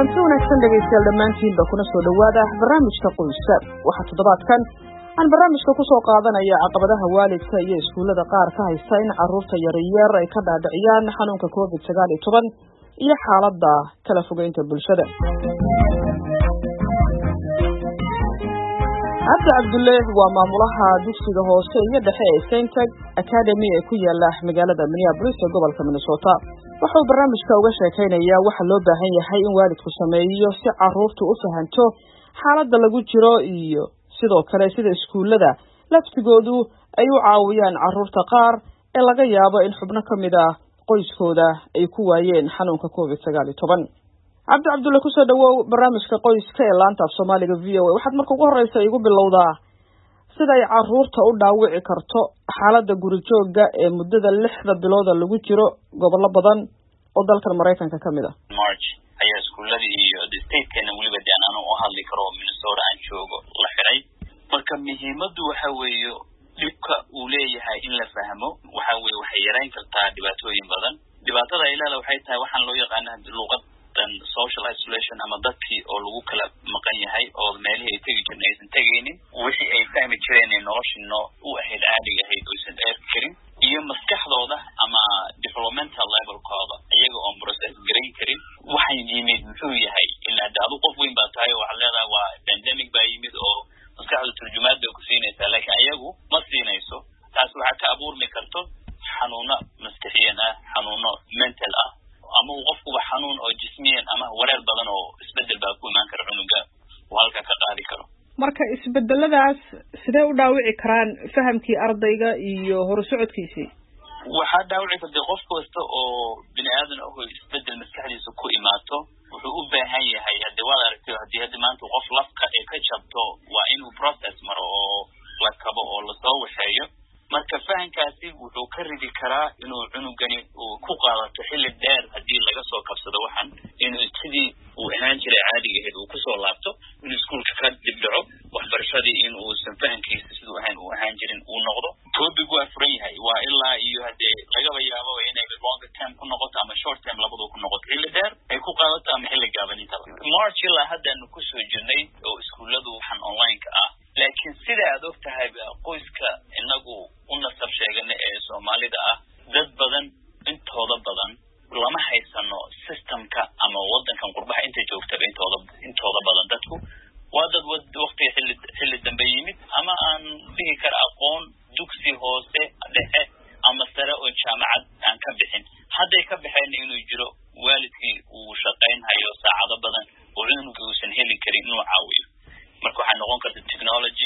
kulanti wanaagsan dhegaystayaal dhammaantiinba kuna soo dhawaada barnaamijka qoyska. waxaa toddobaadkan aan barnaamijka ku soo qaadanaya caqabadaha waalidka iyo iskuullada qaar ka haysta in carruurta yaryar ay ka dhaadhiciyaan xanuunka COVID-19 iyo xaaladda kala fogeynta bulshada. Cabdi Cabdulle waa maamulaha dugsiga hoose iyo dhexe ee St. Academy ee ku yaala magaalada Minneapolis ee gobolka Minnesota. wuxuu barnaamijka uga sheekaynayaa waxa loo baahan yahay in waalidku sameeyo si carruurtu u fahanto xaaladda lagu jiro iyo sidoo kale sida iskuullada laftigoodu ay u caawiyaan carruurta qaar ee laga yaabo in xubno ka mid ah qoyskooda ay ku waayeen xanuunka COVID-19. Cabdi Cabdulle ku soo dhawow barnaamijka qoyska ee laanta Soomaaliga VOA. waxaad marka ugu horeysa igu bilowdaa sida ay carruurta u dhaawici karto xaaladda guri joogga ee muddada 6 bilood lagu jiro gobollo badan oo dalka Mareykanka ka mid ah. March ayaa iskuullada iyo state-keena waliba aan u hadli karo Minnesota aan joogo la xiray. marka muhiimadu waxa weeyo dhibka uu leeyahay in la fahmo waxa weeye waxay yareyn kartaa dhibaatooyin badan. dhibaatada ay leedahay waxay tahay waxaan loo yaqaanaa luqad social isolation ama dadkii oo lagu kala maqan yahay oo meelihii ay tegi jireen aysan tegaynin wixii ay fahmi jireen in noloshino u ahayd caadiga ahayd oo aysan dheer karin iyo maskaxdooda ama developmental levelkooda iyaga oo process garan karin waxay yimid muxuu yahay ilaa daadu qof weyn baa tahay oo waxa leedahay waa pandemic baa yimid oo maskaxdu turjumaad bay ku siinaysaa laakiin iyagu ma siinayso. taas waxaa ka abuurmi karto xanuuno maskaxiyan ah xanuuno mental ah ama qofku xanuun oo jismiyan ama wareer badan oo isbedel baa ku imaan kara cunuga oo halka ka qaadi karo. marka isbedeladaas sidee u dhaawici karaan fahamkii ardayga iyo horusocodkiisii? waxaa dhaawici kartaa qof kasta oo bini'aadan oo isbedel maskaxdiisa ku imaato wuxuu u baahan yahay haddii wada aragtay haddii maanta qof lafka ay ka jabto waa inuu process maro oo la kabo oo la soo waxeeyo. marka fahankaasi wuxuu ka ridi karaa inuu cunugani uu ku qaadato xilli dheer haddii laga soo kabsado waxan inuu sidii uu ahaan jiray caadiga ahayd uu kusoo laabto inuu iskuulka ka dibdhaco waxbarashadii in uusan fahankiisa siduu ahaan jirin uu noqdo. topic waa furan yahay waa ilaa iyo haddii lagaba yaabo inay longer term ku noqoto ama short term labadu ku noqoto xilli dheer ay ku qaadato ama xilli gaaban intaba. March ilaa haddaanu kusoo jirnay oo iskuulladu waxan online-ka ah laakiin sida aad og tahay qoyska inagu u nasab sheegana ee Soomaalida ah dad badan intooda badan lama haysano systemka ama wadankan qurbaha inta joogta intooda badan dadku waa dad waqti xilli dambe yimid ama aan dhihi kara aqoon dugsi hoose dhexe ama sare oo jaamacad aan ka bixin. hadday ka baxeen inuu jiro waalidkii uu shaqaynhayo saacado badan oo cunuga uusan heli karin inuu caawiyo. marka waxaa noqon karta technology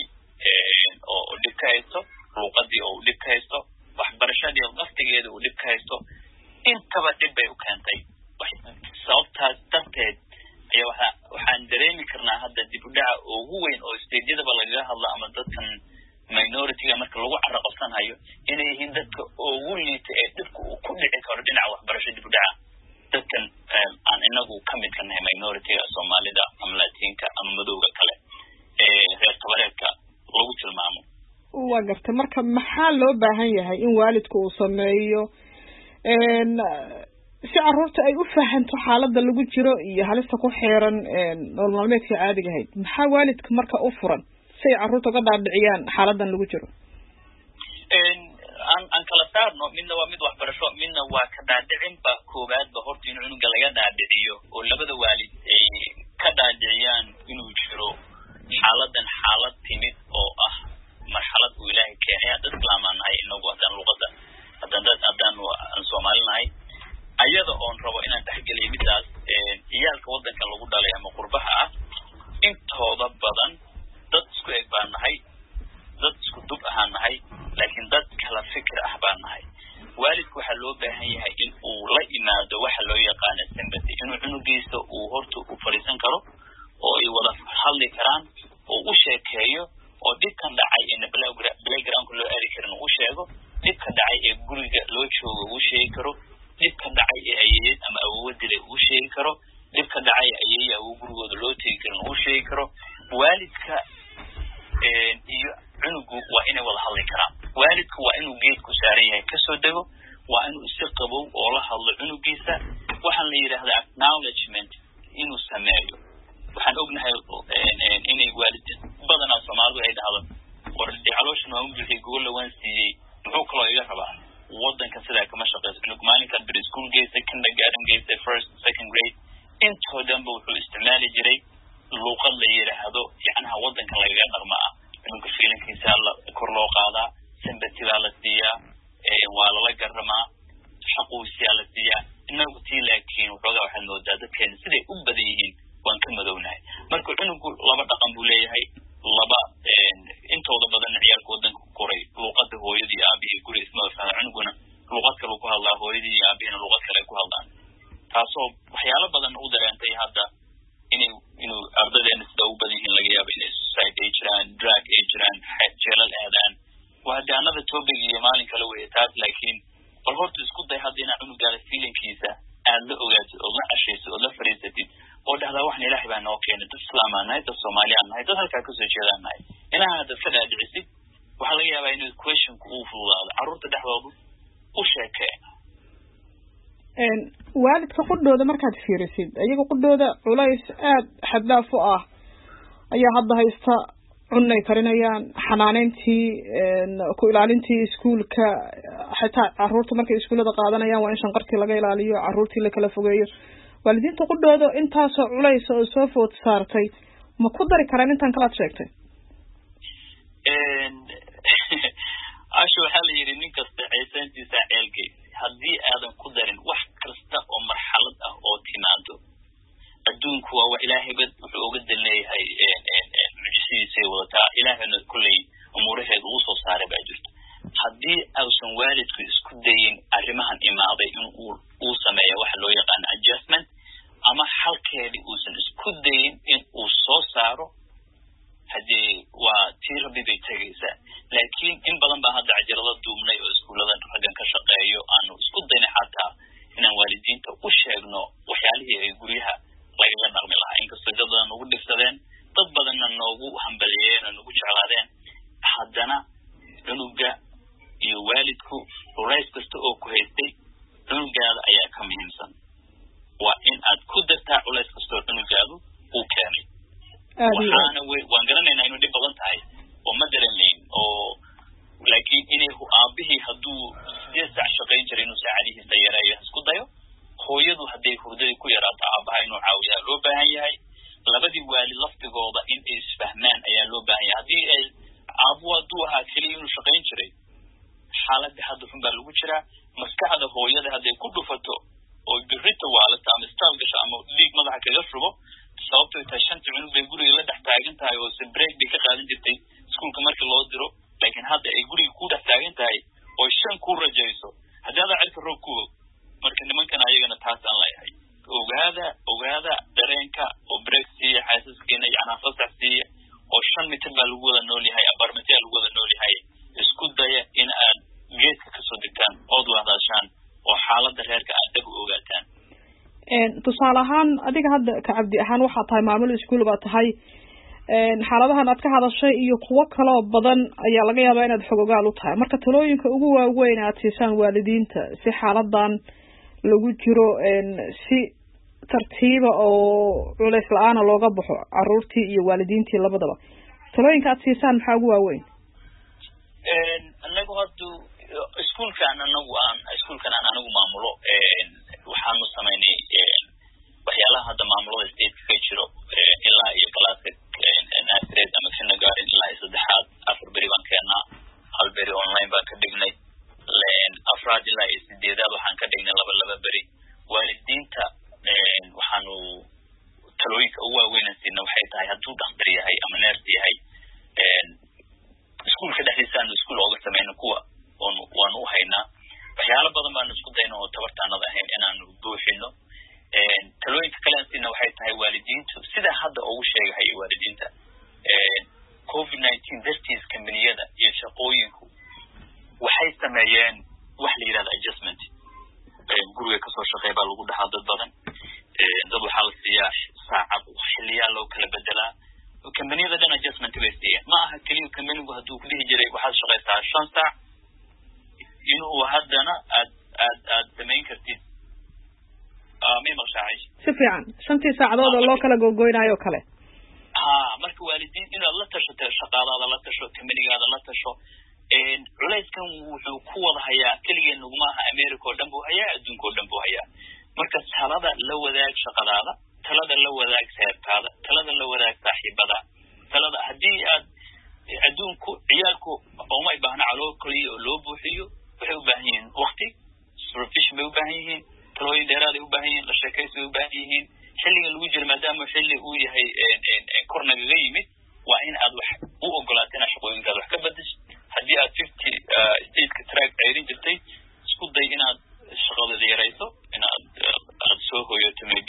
oo dhib ka haysto luqadii oo dhib ka haysto waxbarashadii laftigeeda oo dhib ka haysto intaba dhib bay u keentay. sababtaas darteed ayaa waxaan dareemi karnaa hadda dib u dhaca ugu weyn oo state-yadaba lagaga hadlo ama dadkan minority-ga marka lagu carraqabsanhayo inay yihiin dadka ugu liita ee dhibka uu ku dhici karo dhinaca waxbarasho dib u dhaca dadkan aan inagu ka mid ka nahay minority-ga Soomaalida ama Latinka ama madowga kale reer tabareedka lagu tilmaamo. waa gartay marka maxaa loo baahan yahay in waalidku uu sameeyo si carruurta ay u fahanto xaaladda lagu jiro iyo halista ku xeeran nolol maalmeedka caadiga ahayd? maxaa waalidka marka u furan si ay carruurta uga dhaadhiciyaan xaaladdan lagu jiro? aan kala saarno midna waa mid waxbarasho midna waa ka dhaadhicin ba koowaadba horta in cunuga laga dhaadhiciyo oo labada waalid ay ka dhaadhiciyaan inuu jiro xaaladan xaalad timid oo ah marxalad uu Ilaahay keenay dad islaamaan nahay inagu haddaan luqadda haddaan Soomaalinahay ayada oon rabo inaan taxgeliyo midaas ciyaalka wadanka lagu dhalay ama qurbaha ah intooda badan dad isku eg baan nahay dad isku dub ahaan nahay laakiin dad kala fikir ah baan nahay. waalidku waxaa loo baahan yahay in uu la imaado waxa loo yaqaano sympathy inuu cunugiisa uu horta u fariisan karo oo ay wada hadli karaan oo u sheekeeyo oo dhibkan dhacay in playground loo aadi karin uu sheego dhibka dhacay ee guriga loo joogo uu sheegi karo dhibka dhacay ee ayeeyad ama awoodile uu sheegi karo dhibka dhacay ayeeya uu gurigooda loo tegi karin uu sheegi karo. waalidka iyo cunugu waa inay wada hadli karaan. waalidku waa inuu geedku saaran yahay kasoo dego waa inuu si qabow oo la hadlo cunugiisa waxaan la yiraahdaa acknowledgement inuu sameeyo waxaan ognahay inay waalid badan oo Soomaalidu ay dhahdo wardi calooshan waa wixii gogol waan siiyay muxuu kaloo iga rabaa wadanka sida kama shaqeyso inuu maalinka preschool geeyay kindergarten geeyay first second grade intoo dhanba wuxuu isticmaali jiray luqad la yiraahdo yacnaha wadanka laga dhaqmaa inuu fiilinkiisa la kor loo qaadaa sympathy la siiyaa waa la garamaa xaquusiya la siiyaa inagu tii laakiin wuxuu waxaan moodaa dadkeen siday u badan yihiin waan ka madownahay marka cunugu laba dhaqan buu leeyahay laba intooda badan ciyaalka wadanka ku koray luqadda hooyadii aabihii guri isma fahmaan cunuguna luqad kale ku hadlaa hooyadii iyo aabihina luqad kale ku hadlaan taasoo waxyaalo badan u dareentay hadda inuu ardaydeena sida u badan yihiin laga yaabo inay suicide ay jiraan drug ay jiraan jeelal aadaan waa daanada topic iyo maalin kale weeye taas laakiin bal horta isku day hadda inaa cunugaada feelingkiisa aad la ogaatid oo la cashaysid oo la fariisatid oo dhahdaa waxna ilaahay baa noo keenay dad islaamaan nahay dad Soomaaliyan nahay dad halkaa kasoo jeedaan nahay inaad dadka dhaadhicisid waxaa laga yaabaa inuu questionku uu fududaado carruurta dhexdoodu u sheekee waalidka qudhooda markaad fiirisid ayaga qudhooda culays aad xaddaaf u ah ayaa hadda haysta cunay karinayaan xanaaneyntii ku ilaalintii iskuulka xitaa carruurta markay iskuulada qaadanayaan waa in shanqartii laga ilaaliyo carruurtii la kala fogeeyo waalidiinta qudhooda intaasoo culays oo soo food saartay ma ku dari karaan intaan kalaad sheegtay asho waxaa la yidhi nin kasta ceesaantiisa ceelgey haddii aadan ku darin wax kasta oo marxalad ah oo timaado adduunku waa wax ilaahay bad wuxuu uga dalleeyahay mucjisiisay wadataa ilaahayna kulley umuuraheeda ugu soo saaray baa jirta haddii ausan waalidku isku dayin arrimahan imaaday in uu sameeyo waxa loo yaqaan adjustment ama halkeedii uusan isku dayin in uu soo saaro haddii waa tii rabbi bay tegaysaa laakiin in badan baa hadda cajalada duubnay oo iskuuladan raggan ka shaqeeyo aanu isku dayna xataa inaan waalidiinta u sheegno waxyaalihii ay guryaha lagaga dhaqmi lahaa inkastoo dad badan ugu dhibsadeen dad badanna noogu hambaliyeen oo nagu jeclaadeen haddana cunuga iyo waalidku culays kasta oo ku haystay cunugaada ayaa ka muhiimsan waa in aad ku dartaa culays kastoo cunugaadu uu keenay waxaana waan garanaynaa inuu dhib badan tahay oo ma daranayn oo laakiin inay aabihii hadduu 8 saac shaqayn jiray inuu saacadihiisa yareeyo isku dayo hooyadu hadday hurdadii ku yaraato aabaha inuu caawiyaa loo baahan yahay labadii waalid laftigooda in ay isfahmaan ayaa loo baahan yahay haddii ay aabuhu hadduu ahaa keliya inuu shaqayn jiray xaaladda hadda xun baa lagu jiraa maskaxda hooyada hadday ku dhufato oo birrita waalata ama istaal gasho ama dhiig madaxa kaga shubo sababtoo tahay 5 cunug bay guriga la dhex taagan tahay oo break bay ka qaadan jirtay iskuulka markii loo diro laakiin hadda ay guriga ku dhex taagan tahay oo 5 ku rajayso haddii aad cirka roob ku marka nimankan ayagana taas aan leeyahay ogaada dareenka oo break siiya xaasaskeena yacnaa fasax siiya oo 5 mitir baa lagu wada nool yahay apartmentia lagu wada nool yahay isku daya in aad geedka kasoo degtaan ood wadaashaan oo xaaladda reerka aad dab u ogaataan tusaale ahaan adiga hadda ka cabdi ahaan waxaa tahay maamul iskuul baa tahay xaaladahan aad ka hadashay iyo kuwo kaloo badan ayaa laga yaabaa inaad xog ogaal u tahay marka talooyinka ugu waaweyn aad siisaan waalidiinta si xaaladan lagu jiro si tartiiba oo culays la-aana looga baxo carruurtii iyo waalidiintii labadaba talooyinka aad siisaan maxaa ugu waaweyn anagu hadda iskuulkan anagu maamulo waxaanu samaynay waxyaalaha hadda maamulada stateka ka jiro ilaa iyo galaaska nursery ama kindergarten ilaa iyo 3aad 4 beri baan keenaa 1 beri online baan ka dhignay 4aad ilaa iyo 8aad waxaan ka dhignay 2 beri waalidiinta waxaanu talooyinka ugu waaweyn siina waxay tahay hadduu dhakhtar yahay ama nurse yahay iskuulka dhexdiisaan iskuul ooga samayno kuwa waanu u haynaa waxyaalo badan baanu isku dayno oo tabartaanada ahayn inaanu buuxino talooyinka kale aan siina waxay tahay waalidiintu sida hadda ugu sheegahay waalidiinta COVID-19 dartiis kambaniyada iyo shaqooyinku waxay sameeyeen wax la yiraahdo adjustment guriga kasoo shaqeey baa lagu dhaxaa dad badan dad waxaa la siiyaa saacad xilliyaa loo kala bedelaa kambaniyada dhan adjustment bay siiyeen ma aha keliya kambanigu hadduu ku dhihi jiray waxaad shaqaysaa 5 saac inuu haddana aad samayn kartid may maqshaacay si fiican 5 saacadood oo loo kala gogoynayo kale marka waalidiin inaad la tashato shaqadaada la tasho kamanigaada la tasho culayskan wuxuu ku wada hayaa keligeen nugma aha America oo dhan buu hayaa adduunka oo dhan buu hayaa marka talada la wadaag shaqadaada talada la wadaag seertaada talada la wadaag saaxiibada talada haddii aad adduunku ciyaalku uma baahna caloo kaliya oo loo buuxiyo waxay u baahan yihiin waqti supervision bay u baahan yihiin talooyin dheeraad ay u baahan yihiin la sheekaysi bay u baahan yihiin xilligan lagu jiro maadaama xilli uu yahay kor nagaga yimid waa in aad wax u ogolaato inaad shaqooyinkaada wax ka bedesho haddii aad 50 stateka track ceyrin jirtay isku day inaad shaqadada yarayso inaad soo hooyoto maybe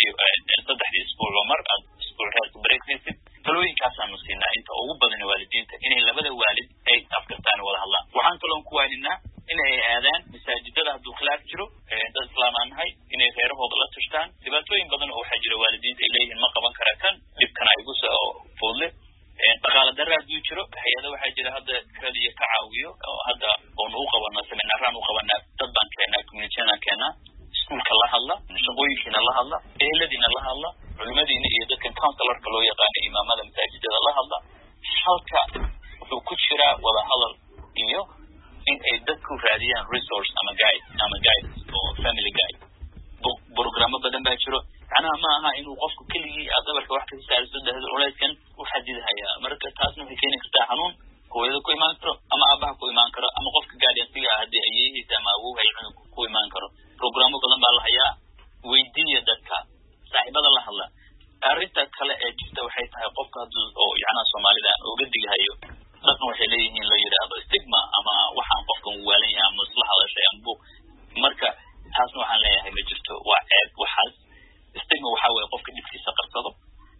3 isbuuc oo mar aad isbuuc heerka breakfast talooyinkaasaan siinaa inta ugu badan waalidiinta inay labada waalid ay afkartaan wada hadlaan waxaan kaloo ku waaninaa inay aadaan masaajidada hadduu khilaaf jiro dad islaamaan nahay inay reerahooda la tashtaan dhibaatooyin badan oo waxaa jira waalidiinta ay leeyihiin ma qaban kara kan dhibkana igu soo foodle dhaqaale darra hadduu jiro hay-ada waxaa jira hadda kaliya ka caawiyo oo hadda oon u qabana seminaaraan u qabanaa dad baan keenaa communityana keenaa iskuulka la hadla shaqooyinkiina la hadla eheladiina la hadla culimadiina iyo dadkan counselorka loo yaqaano imaamada masaajidada la hadla halka wuxuu ku jiraa wada hadal iyo in ay dadku raadiyaan resource ama guide oo family guide programma badan baa jiro macnaha ma aha inuu qofku keligii dabarka wax ka saarso dahada culayskan u xadidayaa marka taasna waxay keeni kartaa xanuun hooyada ku imaan karo ama aabaha ku imaan karo ama qofka guardiansiga haddii ayeehiisa ama awowhay ku imaan karo programmo badan baa la hayaa weydiiya dadka saaxiibada la hadla arrinta kale ee jirta waxay tahay qofka hadduu oo yacnaa Soomaalida uga digahayo dadna waxay leeyihiin la yidhaahdo stigma ama waxaan qofkan u waalan yahay ama isla hadashay ama marka taasna waxaan leeyahay ma jirto waa ceeb waxaas stigma waxaa weeye qofka dhibkiisa qarsado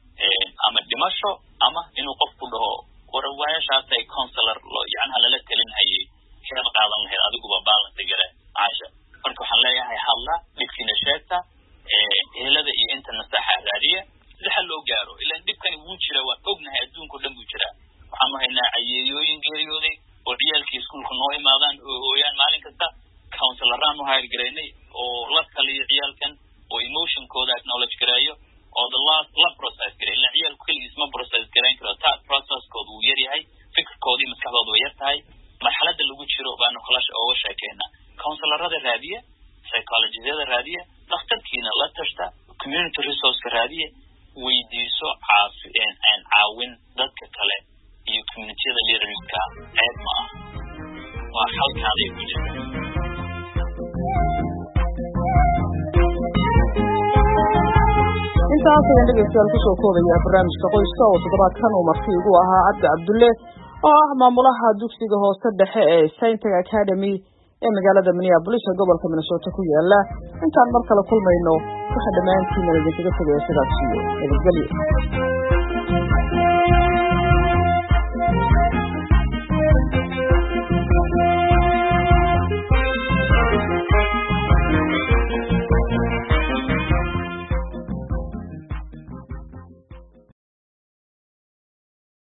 ama dhimasho ama inuu qofku dhaho warwaayashaasay counselor yacnaa lala talin hayay heer qaadan lahayd adiguba balance gale caasha marka waxaan leeyahay hadla dhibkiina sheegta ehelada iyo inta nasaxa raadiya si xal loo gaaro ilaa dhibkani wuu jira waan ognahay adduunka dhan buu jira waxaan haynaa ayeeyooyin geeriyooday oo ciyaalkii iskuulka noo imaadaan oo hooyaan maalin kasta counseloraan u hayr-garaynay oo la taliyo ciyaalkan oo emotionkooda acknowledge gareeyo oo la process gareeyo ilaa ciyaalku keligiis ma process garayn karo taa processkooda wuu yar yahay fikirkoodii maskaxdooda way yar tahay marxaladda lagu jiro baanu kalash ooga sheekeynaa counselorada raadiya psychologyada raadiya dhakhtarkiina la tashta community resource raadiya weydiiso caawin dadka kale iyo communityada leaderska ceeb ma ah waa halkaaday ku jirta intaas ayaan dhegeystayaal kusoo koobaya barnaamijka qoyska oo toddobaadkan uu marti igu ahaa Cabdi Cabdulle oo ah maamulaha dugsiga hoose dhexe ee Saint Academy ee magaalada Minneapolis ee gobolka Minnesota ku yaala intaan mar kale kulmayno waxa dhamaantiin idinkaga tagay sidaas iyo nabadgelyo